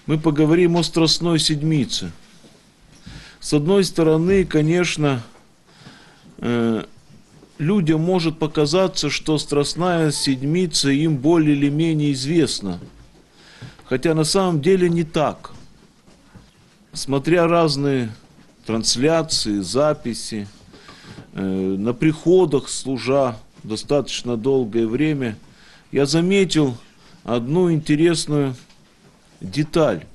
мы поговорим о Страстной Седмице. С одной стороны, конечно, людям может показаться, что Страстная Седмица им более или менее известна. Хотя на самом деле не так. Смотря разные трансляции, записи, на приходах служа достаточно долгое время, я заметил одну интересную деталь.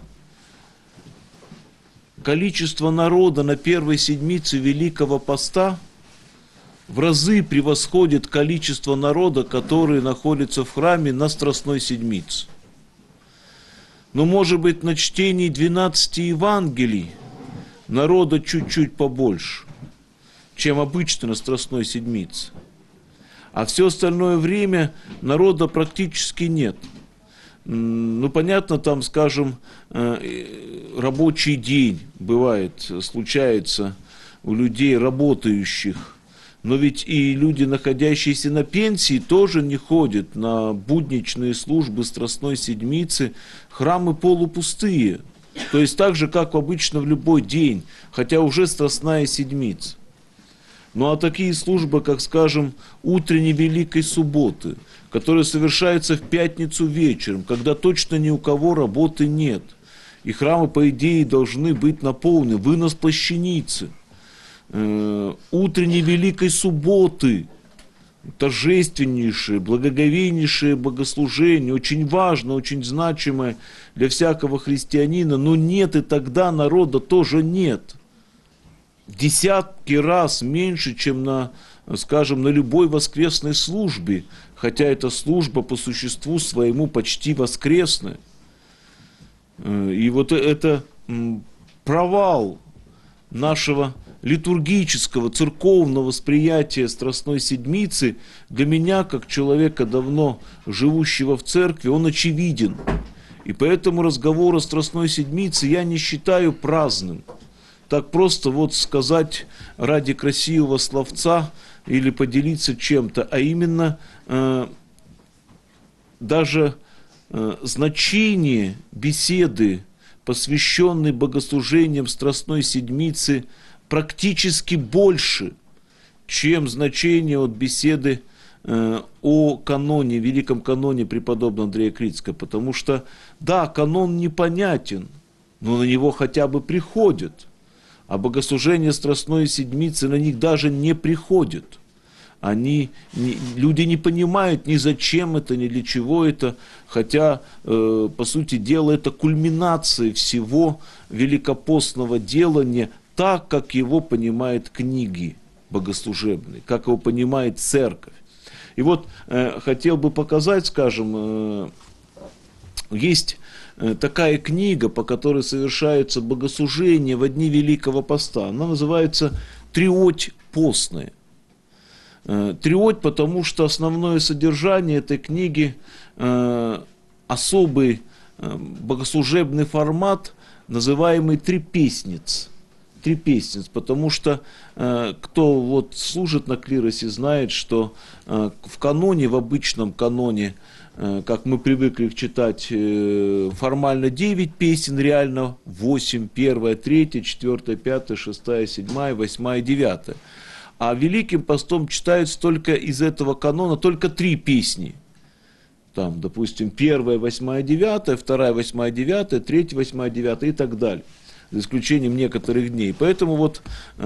Количество народа на первой седмице Великого Поста в разы превосходит количество народа, который находится в храме на Страстной Седмице. Но, может быть, на чтении 12 Евангелий народа чуть-чуть побольше, чем обычно на Страстной Седмице. А все остальное время народа практически нет. Ну, понятно, там, скажем, рабочий день бывает, случается у людей работающих. Но ведь и люди, находящиеся на пенсии, тоже не ходят на будничные службы Страстной Седмицы. Храмы полупустые. То есть так же, как обычно в любой день, хотя уже Страстная Седмица. Ну а такие службы, как, скажем, утренней Великой Субботы, которые совершаются в пятницу вечером, когда точно ни у кого работы нет. И храмы, по идее, должны быть наполнены. Вынос плащаницы. Утренней Великой Субботы. Торжественнейшее, благоговейнейшее богослужение, очень важно, очень значимое для всякого христианина. Но нет, и тогда народа тоже нет. В десятки раз меньше, чем на, скажем, на любой воскресной службе, хотя эта служба по существу своему почти воскресная. И вот это провал нашего литургического, церковного восприятия Страстной Седмицы для меня, как человека, давно живущего в церкви, он очевиден. И поэтому разговор о Страстной Седмице я не считаю праздным. Так просто вот сказать ради красивого словца или поделиться чем-то, а именно даже значение беседы, посвященной богослужениям Страстной Седмицы, практически больше, чем значение от беседы о каноне, великом каноне преподобного Андрея Критского. Потому что, да, канон непонятен, но на него хотя бы приходят. А богослужения Страстной Седмицы на них даже не приходят. Люди не понимают ни зачем это, ни для чего это, хотя, по сути дела, это кульминация всего великопостного делания, так, как его понимают книги богослужебные, как его понимает церковь. И вот хотел бы показать, скажем, есть такая книга, по которой совершаются богослужения в дни Великого Поста. Она называется «Триодь постная». Триодь, потому что основное содержание этой книги особый богослужебный формат, называемый трепесниц. Трепесниц, потому что кто вот служит на клиросе, знает, что в каноне, в обычном каноне, как мы привыкли читать, формально 9 песен, реально 8, 1, 3, 4, 5, 6, 7, 8, 9. А Великим Постом читаются только из этого канона только 3 песни. Там, допустим, 1, 8, 9, 2, 8, 9, 3, 8, 9 и так далее. За исключением некоторых дней. Поэтому вот,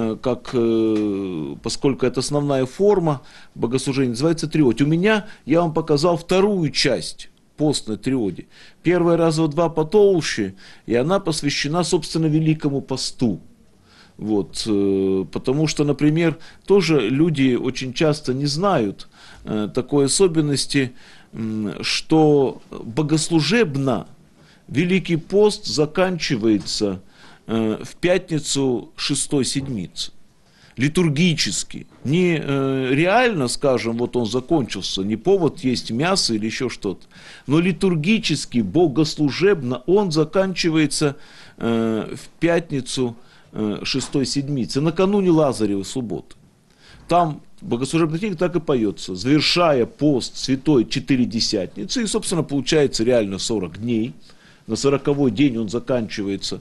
поскольку это основная форма богослужения, называется триодь. У меня, я вам показал вторую часть постной триоди. Первая раза в 2 потолще, и она посвящена, собственно, Великому Посту. Вот, потому что, например, тоже люди очень часто не знают такой особенности, что богослужебно Великий Пост заканчивается в пятницу 6-й седмицы. Литургически. Не реально, скажем, вот он закончился, не повод есть мясо или еще что-то, но литургически, богослужебно он заканчивается в пятницу 6-й седмицы, накануне Лазаревой субботы. Там богослужебная книга так и поется, завершая пост святой Четыредесятницы, и, собственно, получается реально 40 дней, на 40-й день он заканчивается,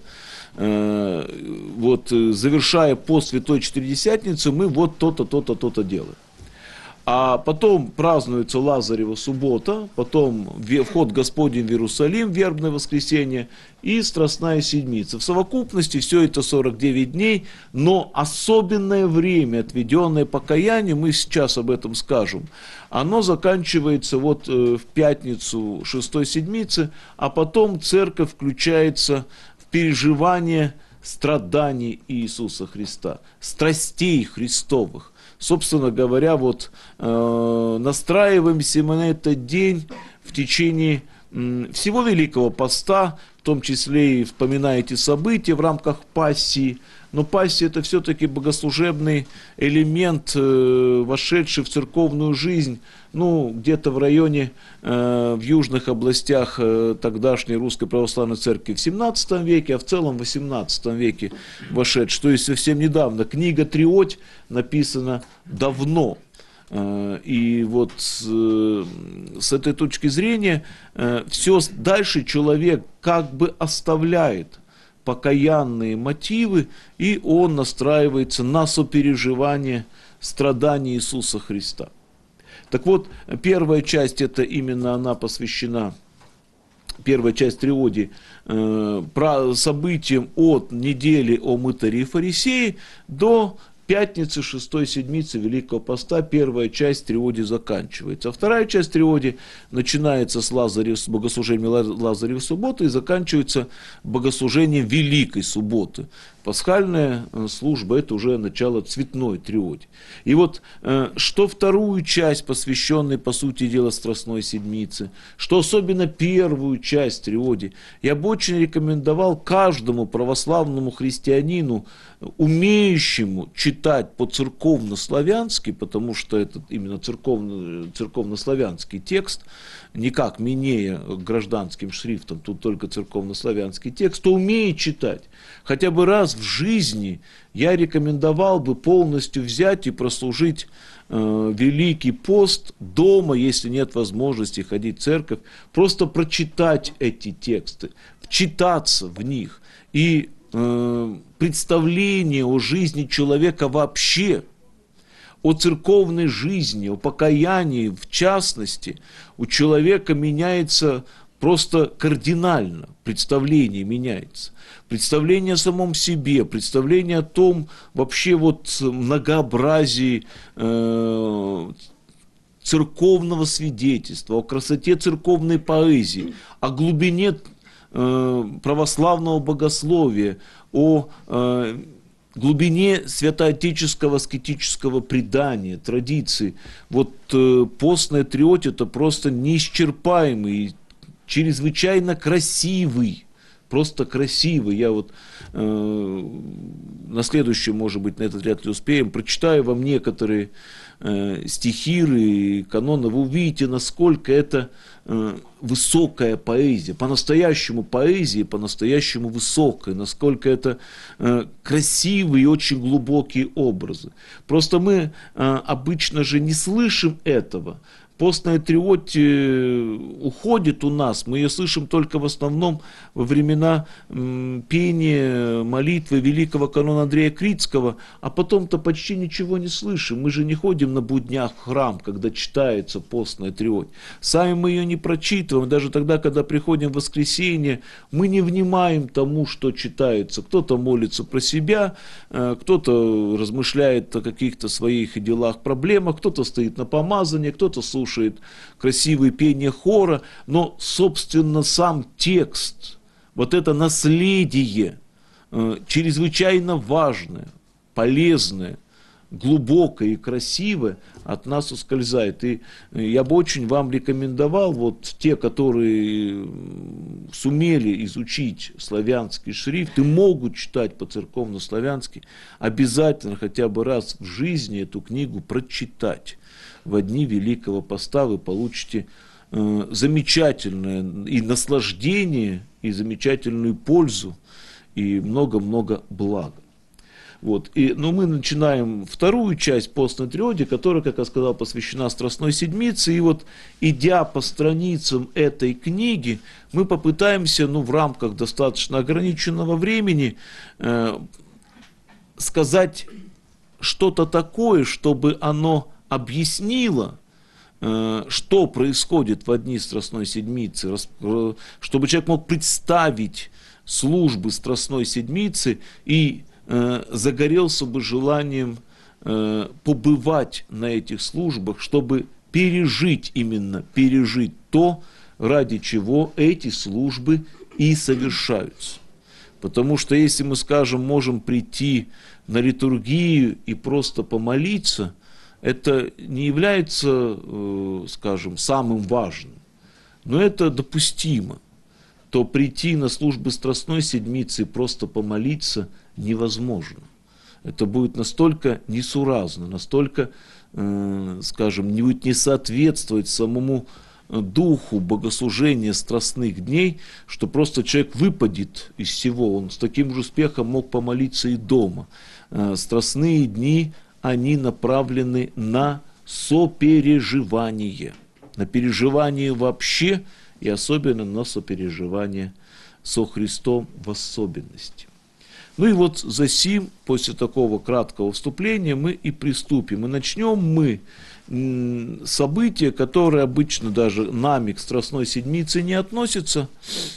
вот, завершая пост Святой Четыредесятницы, мы вот то-то, то-то, то-то делаем. А потом празднуется Лазарева суббота, потом вход Господень в Иерусалим, вербное воскресенье и Страстная Седмица. В совокупности все это 49 дней, но особенное время, отведенное покаянию, мы сейчас об этом скажем, оно заканчивается вот в пятницу Шестой Седмицы, а потом церковь включается в переживание страданий Иисуса Христа, страстей Христовых. Собственно говоря, вот настраиваемся мы на этот день в течение всего Великого Поста, в том числе и вспоминая эти события в рамках Пассии. Но Пассия – это все-таки богослужебный элемент, вошедший в церковную жизнь, ну, где-то в районе, в южных областях тогдашней Русской Православной Церкви в 17 веке, а в целом в 18 веке вошедший. То есть совсем недавно. Книга «Триодь» написана давно. И вот с этой точки зрения все дальше человек как бы оставляет покаянные мотивы, и он настраивается на сопереживание страданий Иисуса Христа. Так вот, первая часть, это именно она посвящена, первая часть Триодии, событиям от недели о мытаре и фарисее до пятницы Шестой Седмицы Великого Поста. Первая часть Триодии заканчивается. А вторая часть Триодии начинается с богослужением Лазаревой субботы и заканчивается богослужением Великой Субботы. Пасхальная служба – это уже начало цветной Триодии. И вот что вторую часть, посвященную, по сути дела, Страстной Седмице, что особенно первую часть Триодии, я бы очень рекомендовал каждому православному христианину, умеющему читать по-церковно-славянски, потому что это именно церковно-славянский текст, никак минея гражданским шрифтом, тут только церковно-славянский текст, кто умеет читать, хотя бы раз в жизни я рекомендовал бы полностью взять и прослужить Великий пост дома, если нет возможности ходить в церковь, просто прочитать эти тексты, вчитаться в них. И представление о жизни человека вообще, о церковной жизни, о покаянии в частности, у человека меняется просто кардинально, представление меняется. Представление о самом себе, представление о том вообще вот многообразии церковного свидетельства, о красоте церковной поэзии, о глубине православного богословия, о глубине святоотеческого аскетического предания, традиции. Вот постная Триодия – это просто неисчерпаемый, чрезвычайно красивый, просто красивый. Я вот на следующем, может быть, на этот ряд не успеем, прочитаю вам некоторые стихиры и каноны, вы увидите, насколько это высокая поэзия, по-настоящему поэзия, по-настоящему высокая, насколько это красивые и очень глубокие образы. Просто мы обычно же не слышим этого. Постная Триодия уходит у нас, мы ее слышим только в основном во времена пения молитвы великого канона Андрея Критского, а потом-то почти ничего не слышим. Мы же не ходим на буднях в храм, когда читается постная Триодия. Сами мы ее не прочитываем, даже тогда, когда приходим в воскресенье, мы не внимаем тому, что читается. Кто-то молится про себя, кто-то размышляет о каких-то своих делах, проблемах, кто-то стоит на помазании, кто-то слушает красивые пения хора, но, собственно, сам текст, вот это наследие, чрезвычайно важное, полезное, глубокое и красивое, от нас ускользает. И я бы очень вам рекомендовал, вот те, которые сумели изучить славянский шрифт и могут читать по-церковно-славянски, обязательно хотя бы раз в жизни эту книгу прочитать. В дни Великого Поста вы получите замечательное и наслаждение, и замечательную пользу, и много-много блага. Вот. Но мы начинаем вторую часть постной триоди, которая, как я сказал, посвящена Страстной Седмице. И вот, идя по страницам этой книги, мы попытаемся, в рамках достаточно ограниченного времени, сказать что-то такое, чтобы оно объяснило, что происходит в дни Страстной Седмицы, чтобы человек мог представить службы Страстной Седмицы и загорелся бы желанием побывать на этих службах, чтобы пережить то, ради чего эти службы и совершаются. Потому что если мы, скажем, можем прийти на литургию и просто помолиться, это не является, скажем, самым важным, но это допустимо. То прийти на службы Страстной Седмицы и просто помолиться невозможно. Это будет настолько несуразно, настолько, скажем, не будет не соответствовать самому духу богослужения страстных дней, что просто человек выпадет из всего. Он с таким же успехом мог помолиться и дома. Страстные дни, они направлены на сопереживание. На переживание вообще и особенно на сопереживание со Христом в особенности. Ну и вот за сим, после такого краткого вступления, мы и приступим. И начнем мы события, которые обычно даже нами к Страстной Седмице не относятся.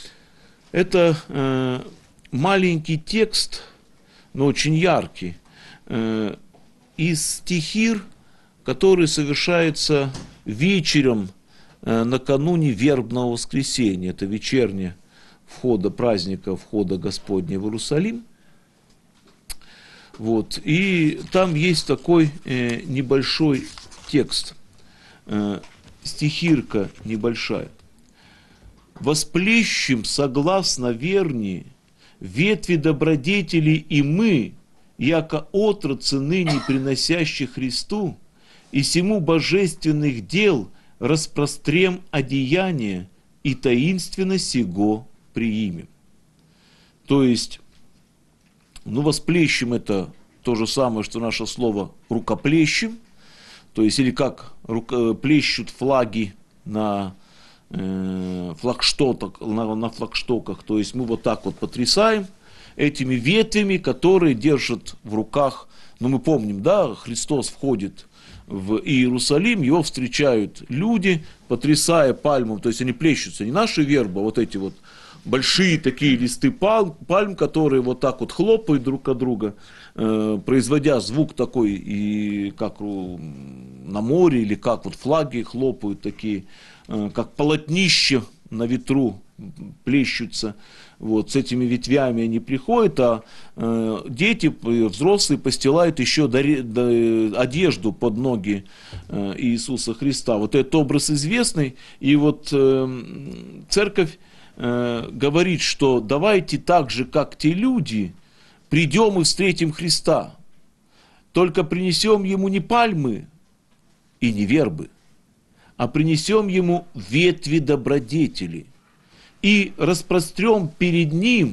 Это маленький текст, но очень яркий, из стихир, который совершается вечером накануне Вербного воскресенья. Это вечернее праздника входа Господня в Иерусалим. Вот. И там есть такой небольшой текст, стихирка небольшая. «Восплещем согласно верни ветви добродетели и мы, яко отрацы ныне приносящих Христу, и сему божественных дел распрострем одеяние и таинственно сего приимем». То есть, восплещем — это то же самое, что наше слово рукоплещем, то есть, или как плещут флаги на флагштоках, то есть мы вот так вот потрясаем этими ветвями, которые держат в руках, мы помним, да, Христос входит в Иерусалим, его встречают люди, потрясая пальмом, то есть они плещутся, не наши вербы, а вот эти вот большие такие листы пальм, которые вот так вот хлопают друг от друга, производя звук такой, и как на море, или как вот флаги хлопают такие, как полотнище на ветру плещутся. Вот, с этими ветвями они приходят, а дети, взрослые, постилают еще одежду под ноги Иисуса Христа. Вот этот образ известный, и вот церковь говорит, что давайте так же, как те люди, придем и встретим Христа, только принесем Ему не пальмы и не вербы, а принесем Ему ветви добродетели и распрострем перед Ним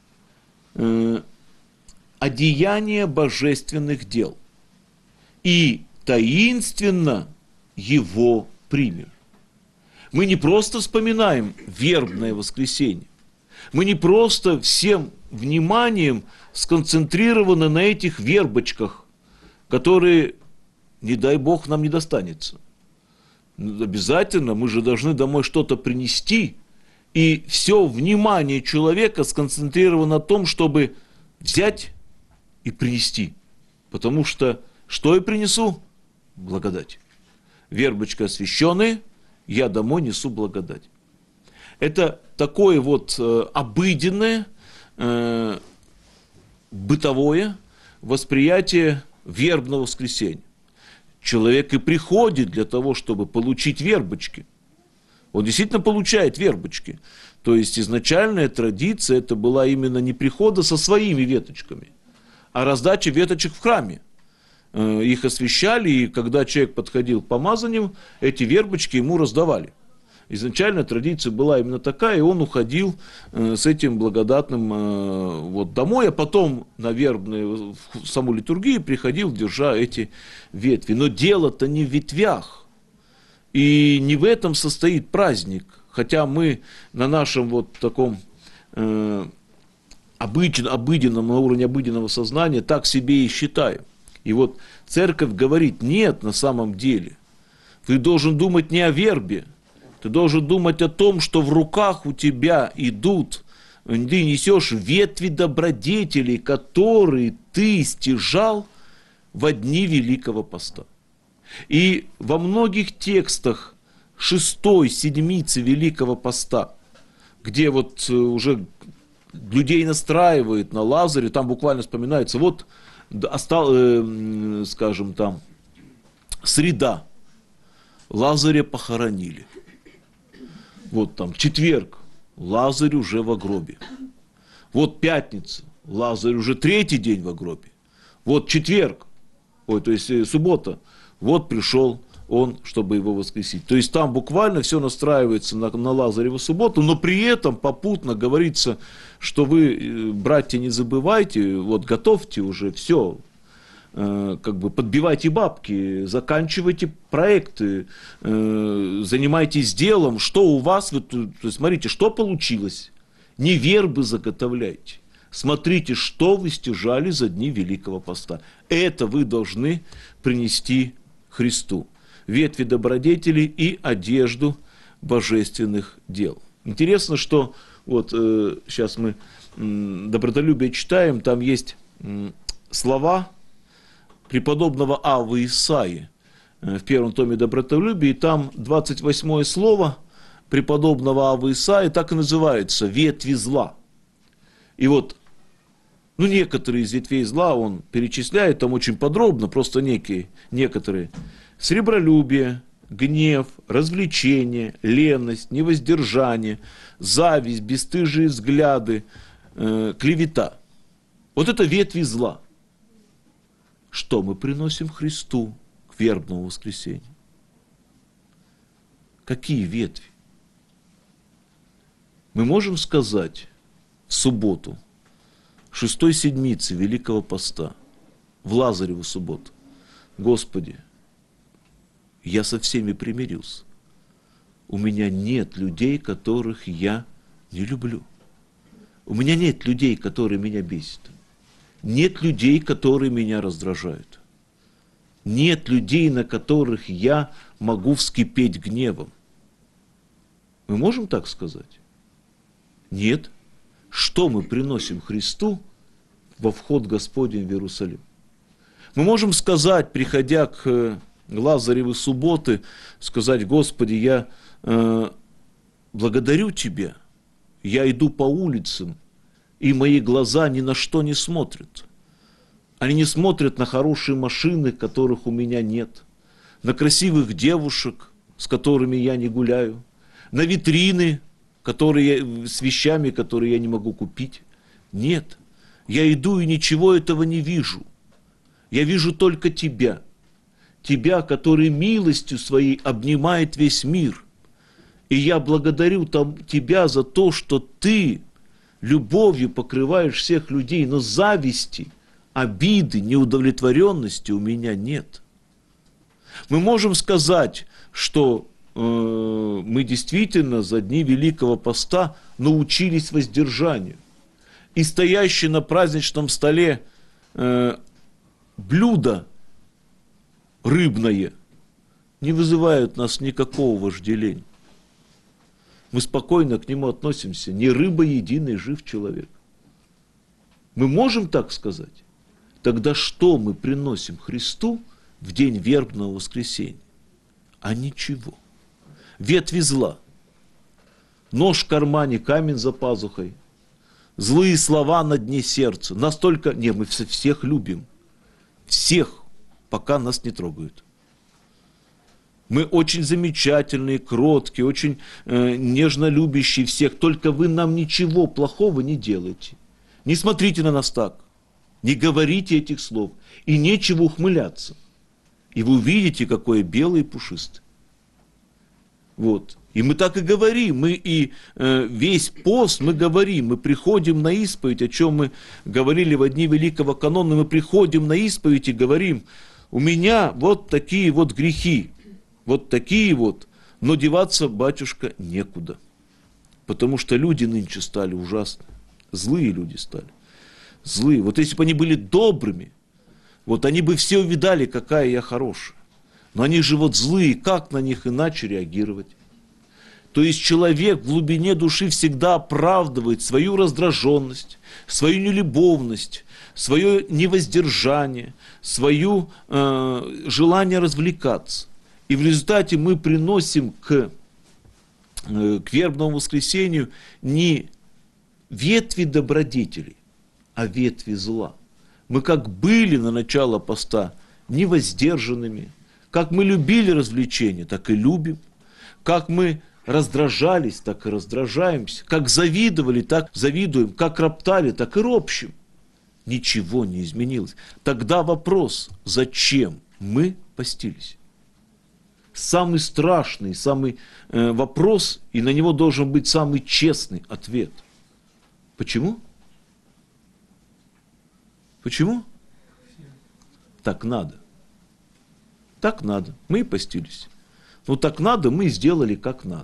одеяние божественных дел и таинственно Его примем. Мы не просто вспоминаем вербное воскресенье, мы не просто всем вниманием сконцентрированы на этих вербочках, которые, не дай Бог, нам не достанется. Обязательно мы же должны домой что-то принести, и все внимание человека сконцентрировано на том, чтобы взять и принести. Потому что я принесу? Благодать. Вербочка освященная, я домой несу благодать. Это такое вот обыденное, бытовое восприятие вербного воскресенья. Человек и приходит для того, чтобы получить вербочки. Он действительно получает вербочки. То есть изначальная традиция это была именно не прихода со своими веточками, а раздача веточек в храме. Их освящали, и когда человек подходил к помазанию, эти вербочки ему раздавали. Изначально традиция была именно такая, и он уходил с этим благодатным вот домой, а потом на вербную, в саму литургию приходил, держа эти ветви. Но дело-то не в ветвях, и не в этом состоит праздник. Хотя мы на нашем вот таком обыденном, на уровне обыденного сознания так себе и считаем. И вот церковь говорит, нет, на самом деле, ты должен думать не о вербе, ты должен думать о том, что в руках у тебя идут, ты несешь ветви добродетелей, которые ты стяжал во дни Великого Поста. И во многих текстах шестой седмицы Великого Поста, где вот уже людей настраивает на Лазаря, там буквально вспоминается, вот, скажем, там, среда, Лазаря похоронили. Вот там четверг, Лазарь уже в гробе. Вот пятница, Лазарь уже третий день в гробе. Вот четверг, то есть суббота, вот пришел он, чтобы его воскресить. То есть там буквально все настраивается на Лазареву субботу, но при этом попутно говорится, что вы, братья, не забывайте, вот готовьте уже все, как бы подбивайте бабки, заканчивайте проекты, занимайтесь делом, что у вас, то есть смотрите, что получилось, не вербы заготовляйте, смотрите, что вы стяжали за дни Великого Поста. Это вы должны принести Христу. Ветви добродетелей и одежду божественных дел. Интересно, что вот сейчас мы добротолюбие читаем, там есть слова преподобного Аввы Исаии в первом томе добротолюбия, и там 28 слово преподобного Аввы Исаии так и называется «ветви зла». И вот, некоторые из ветвей зла он перечисляет, там очень подробно, просто некоторые. Сребролюбие, гнев, развлечение, леность, невоздержание, зависть, бесстыжие взгляды, клевета. Вот это ветви зла. Что мы приносим Христу к вербному воскресенью? Какие ветви? Мы можем сказать в субботу, шестой седмицы Великого Поста, в Лазареву субботу: Господи, я со всеми примирился. У меня нет людей, которых я не люблю. У меня нет людей, которые меня бесят. Нет людей, которые меня раздражают. Нет людей, на которых я могу вскипеть гневом. Мы можем так сказать? Нет. Что мы приносим Христу во вход Господень в Иерусалим? Мы можем сказать, приходя к Лазаревой субботы, сказать: Господи, я благодарю Тебя, я иду по улицам, и мои глаза ни на что не смотрят. Они не смотрят на хорошие машины, которых у меня нет, на красивых девушек, с которыми я не гуляю, на витрины, с вещами, которые я не могу купить. Нет, я иду и ничего этого не вижу. Я вижу только Тебя. Тебя, который милостью Своей обнимает весь мир. И я благодарю Тебя за то, что Ты любовью покрываешь всех людей, но зависти, обиды, неудовлетворенности у меня нет. Мы можем сказать, что мы действительно за дни Великого Поста научились воздержанию. И стоящие на праздничном столе блюдо рыбное не вызывают нас никакого вожделения. Мы спокойно к нему относимся. Не рыба единой жив человек. Мы можем так сказать? Тогда что мы приносим Христу в день вербного воскресенья? А ничего. Ветви зла. Нож в кармане, камень за пазухой. Злые слова на дне сердца. Настолько... мы всех любим. Всех, пока нас не трогают. Мы очень замечательные, кроткие, очень нежно любящие всех. Только вы нам ничего плохого не делаете. Не смотрите на нас так. Не говорите этих слов. И нечего ухмыляться. И вы увидите, какое белое и пушистое. Вот. И мы так и говорим, мы и весь пост мы говорим, мы приходим на исповедь, о чем мы говорили в дни Великого Канона, мы приходим на исповедь и говорим, у меня вот такие вот грехи, вот такие вот, но деваться, батюшка, некуда. Потому что люди нынче стали ужасны, злые люди стали, злые. Вот если бы они были добрыми, вот они бы все увидали, какая я хорошая. Но они же вот злые, как на них иначе реагировать? То есть человек в глубине души всегда оправдывает свою раздраженность, свою нелюбовность, свое невоздержание, свое желание развлекаться. И в результате мы приносим к вербному воскресению не ветви добродетелей, а ветви зла. Мы как были на начало поста невоздержанными, как мы любили развлечения, так и любим, как мы раздражались, так и раздражаемся, как завидовали, так завидуем, как роптали, так и ропщим. Ничего не изменилось. Тогда вопрос, зачем мы постились? Самый страшный, самый вопрос, и на него должен быть самый честный ответ. Почему? Почему? Так надо. Так надо. Мы и постились. Ну так надо, мы сделали как надо.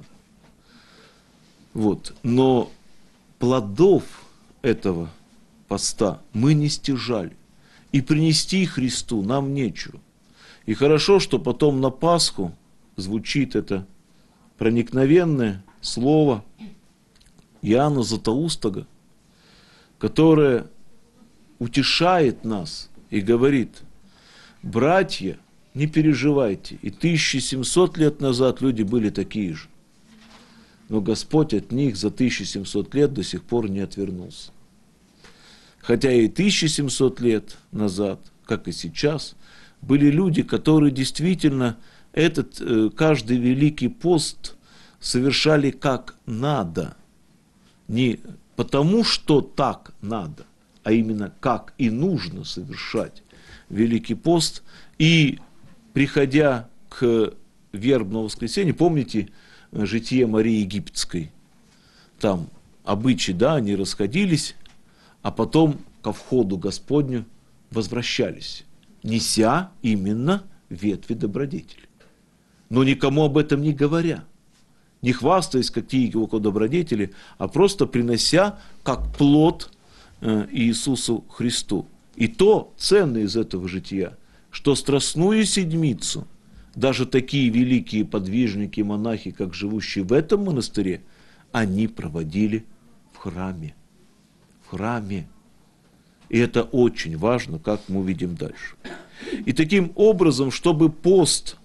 Вот. Но плодов этого поста мы не стяжали. И принести Христу нам нечего. И хорошо, что потом на Пасху звучит это проникновенное слово Иоанна Златоустого, которое утешает нас и говорит: братья, не переживайте, и 1700 лет назад люди были такие же. Но Господь от них за 1700 лет до сих пор не отвернулся. Хотя и 1700 лет назад, как и сейчас, были люди, которые действительно этот каждый Великий пост совершали как надо. Не потому, что так надо, а именно как и нужно совершать Великий пост. И приходя к вербному воскресенью, помните житие Марии Египетской? Там обычаи, да, они расходились, а потом ко входу Господню возвращались, неся именно ветви добродетели. Но никому об этом не говоря, не хвастаясь, какие его добродетели, а просто принося как плод Иисусу Христу. И то ценное из этого жития, что Страстную Седмицу даже такие великие подвижники и монахи, как живущие в этом монастыре, они проводили в храме. В храме. И это очень важно, как мы увидим дальше. И таким образом, чтобы пост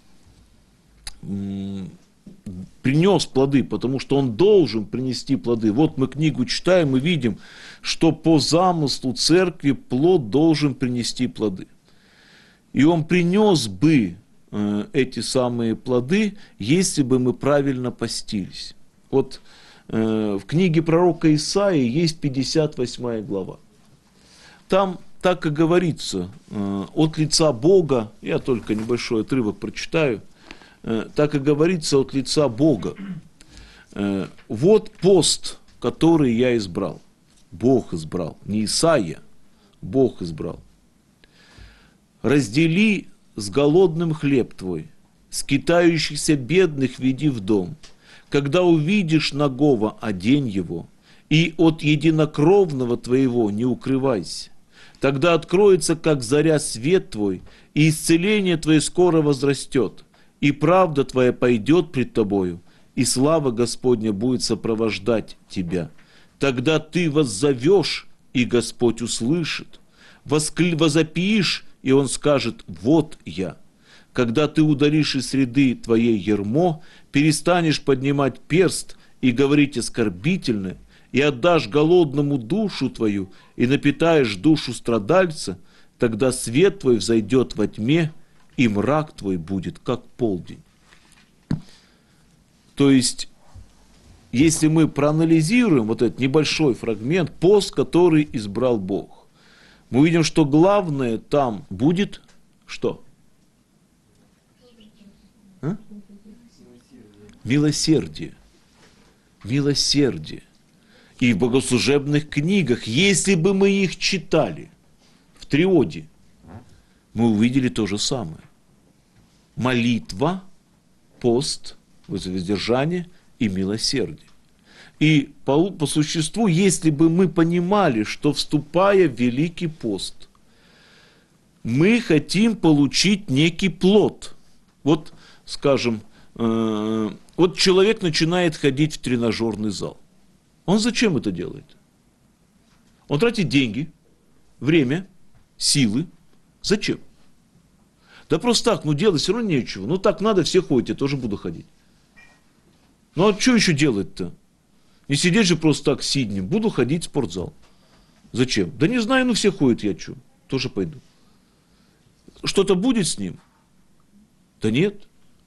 принес плоды, потому что он должен принести плоды. Вот мы книгу читаем и видим, что по замыслу церкви плод должен принести плоды. И он принес бы эти самые плоды, если бы мы правильно постились. Вот в книге пророка Исаии есть 58 глава. Там так и говорится, от лица Бога, я только небольшой отрывок прочитаю, так и говорится от лица Бога. Вот пост, который я избрал. Бог избрал, не Исаия, Бог избрал. Раздели с голодным хлеб твой, скитающихся бедных веди в дом. Когда увидишь нагого, одень его, и от единокровного твоего не укрывайся. Тогда откроется, как заря, свет твой, и исцеление твое скоро возрастет, и правда твоя пойдет пред тобою, и слава Господня будет сопровождать тебя. Тогда ты воззовешь, и Господь услышит, возопишь, и Он скажет: вот я. Когда ты удалишь из среды твоей ярмо, перестанешь поднимать перст и говорить оскорбительно, и отдашь голодному душу твою, и напитаешь душу страдальца, тогда свет твой взойдет во тьме, и мрак твой будет, как полдень. То есть, если мы проанализируем вот этот небольшой фрагмент, пост, который избрал Бог, мы увидим, что главное там будет что? Милосердие. Милосердие. И в богослужебных книгах, если бы мы их читали в триоде, мы увидели то же самое. Молитва, пост, воздержание и милосердие. И по существу, если бы мы понимали, что вступая в Великий пост, мы хотим получить некий плод. Вот, скажем, вот человек начинает ходить в тренажерный зал. Он зачем это делает? Он тратит деньги, время, силы. Зачем? Да просто так, делать все равно нечего. Так надо, все ходят, я тоже буду ходить. А что еще делать-то? Не сидеть же просто так сиднем. Буду ходить в спортзал. Зачем? Да не знаю, все ходят, я что? Тоже пойду. Что-то будет с ним? Да нет.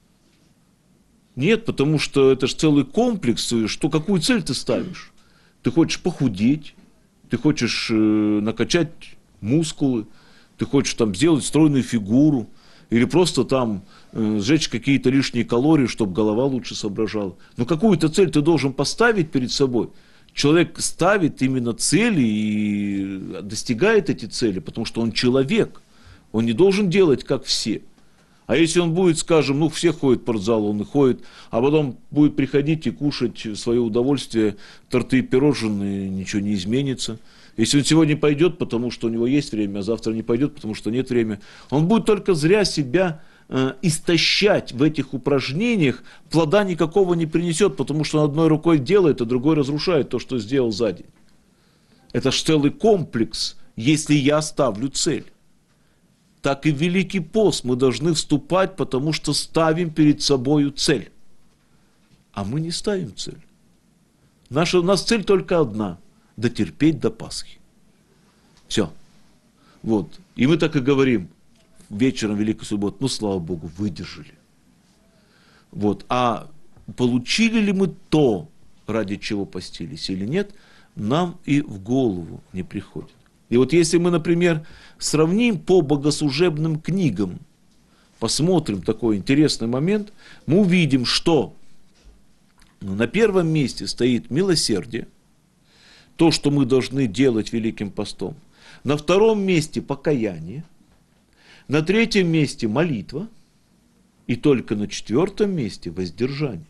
Нет, потому что это же целый комплекс. Какую цель ты ставишь? Ты хочешь похудеть, ты хочешь накачать мускулы, ты хочешь сделать стройную фигуру, или просто сжечь какие-то лишние калории, чтобы голова лучше соображала. Но какую-то цель ты должен поставить перед собой. Человек ставит именно цели и достигает эти цели, потому что он человек. Он не должен делать, как все. А если он будет, скажем, все ходят в спортзал, он и ходит, а потом будет приходить и кушать в свое удовольствие торты и пирожные, ничего не изменится. Если он сегодня пойдет, потому что у него есть время, а завтра не пойдет, потому что нет времени, он будет только зря себя истощать в этих упражнениях, плода никакого не принесет, потому что он одной рукой делает, а другой разрушает то, что сделал за день. Это ж целый комплекс, если я ставлю цель. Так и в Великий пост мы должны вступать, потому что ставим перед собою цель. А мы не ставим цель. У нас цель только одна – дотерпеть до Пасхи. Все. И мы так и говорим вечером Великой Субботы, слава Богу, выдержали. А получили ли мы то, ради чего постились или нет, нам и в голову не приходит. И если мы, например, сравним по богослужебным книгам, посмотрим такой интересный момент, мы увидим, что на первом месте стоит милосердие, то, что мы должны делать Великим постом. На втором месте покаяние, на третьем месте молитва, и только на четвертом месте воздержание.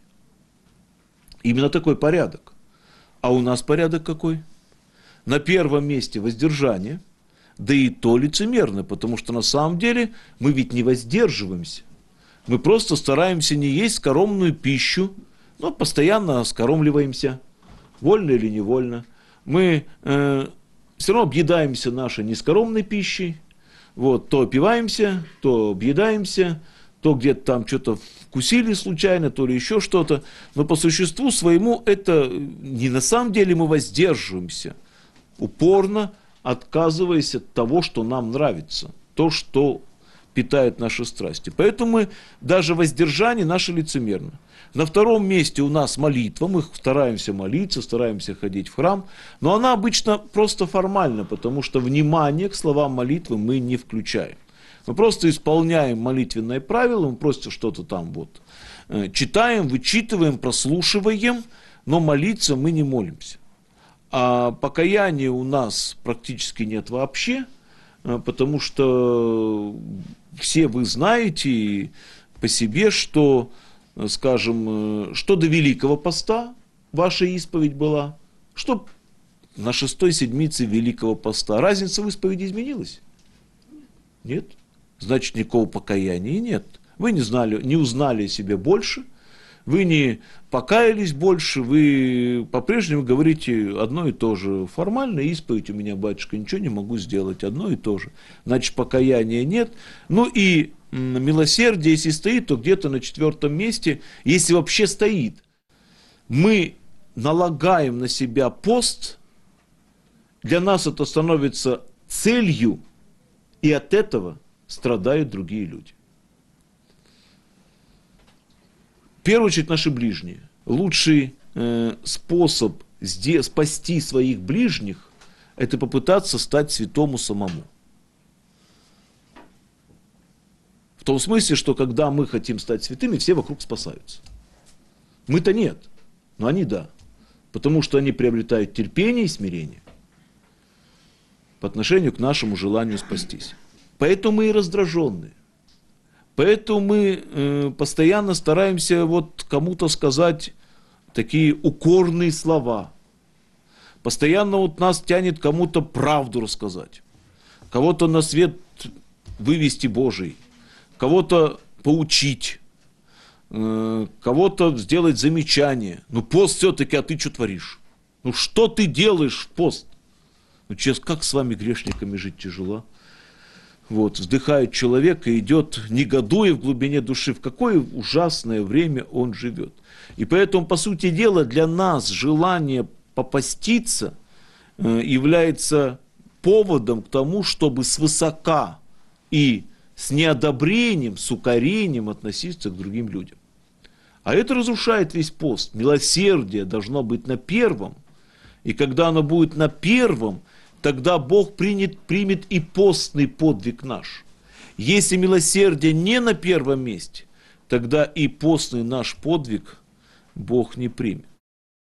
Именно такой порядок. А у нас порядок какой? На первом месте воздержание, да и то лицемерно, потому что на самом деле мы ведь не воздерживаемся. Мы просто стараемся не есть скоромную пищу, но постоянно скоромливаемся, вольно или невольно. Мы все равно объедаемся нашей нескоромной пищей, то опиваемся, то объедаемся, то где-то там что-то вкусили случайно, то ли еще что-то. Но по существу своему это не на самом деле мы воздерживаемся, упорно отказываясь от того, что нам нравится, то, что питает наши страсти. Поэтому даже воздержание наше лицемерно. На втором месте у нас молитва, мы стараемся молиться, стараемся ходить в храм, но она обычно просто формальна, потому что внимание к словам молитвы мы не включаем. Мы просто исполняем молитвенное правило, мы просто что-то читаем, вычитываем, прослушиваем, но молиться мы не молимся. А покаяния у нас практически нет вообще, потому что все вы знаете по себе, что, скажем, что до Великого поста ваша исповедь была, что на 6-й седмице Великого поста. Разница в исповеди изменилась? Нет. Значит, никакого покаяния нет. Вы не узнали о себе больше, вы не покаялись больше, вы по-прежнему говорите одно и то же. Формально исповедь у меня, батюшка, ничего не могу сделать, одно и то же. Значит, покаяния нет. И милосердие, если стоит, то где-то на 4-м месте, если вообще стоит. Мы налагаем на себя пост, для нас это становится целью, и от этого страдают другие люди. В первую очередь наши ближние. Лучший способ спасти своих ближних – это попытаться стать святому самому. В том смысле, что когда мы хотим стать святыми, все вокруг спасаются. Мы-то нет, но они да. Потому что они приобретают терпение и смирение по отношению к нашему желанию спастись. Поэтому мы и раздраженные. Поэтому мы постоянно стараемся вот кому-то сказать такие укорные слова. Постоянно вот нас тянет кому-то правду рассказать. Кого-то на свет вывести Божий. Кого-то поучить. Кого-то сделать замечание. Ну пост все-таки, а ты что творишь? Ну что ты делаешь в пост? Ну честно, как с вами грешниками жить тяжело? Вот, вздыхает человек и идет, негодуя в глубине души, в какое ужасное время он живет. И поэтому, по сути дела, для нас желание попаститься является поводом к тому, чтобы свысока и с неодобрением, с укорением относиться к другим людям. А это разрушает весь пост. Милосердие должно быть на первом. И когда оно будет на первом, тогда Бог примет и постный подвиг наш. Если милосердие не на первом месте, тогда и постный наш подвиг Бог не примет.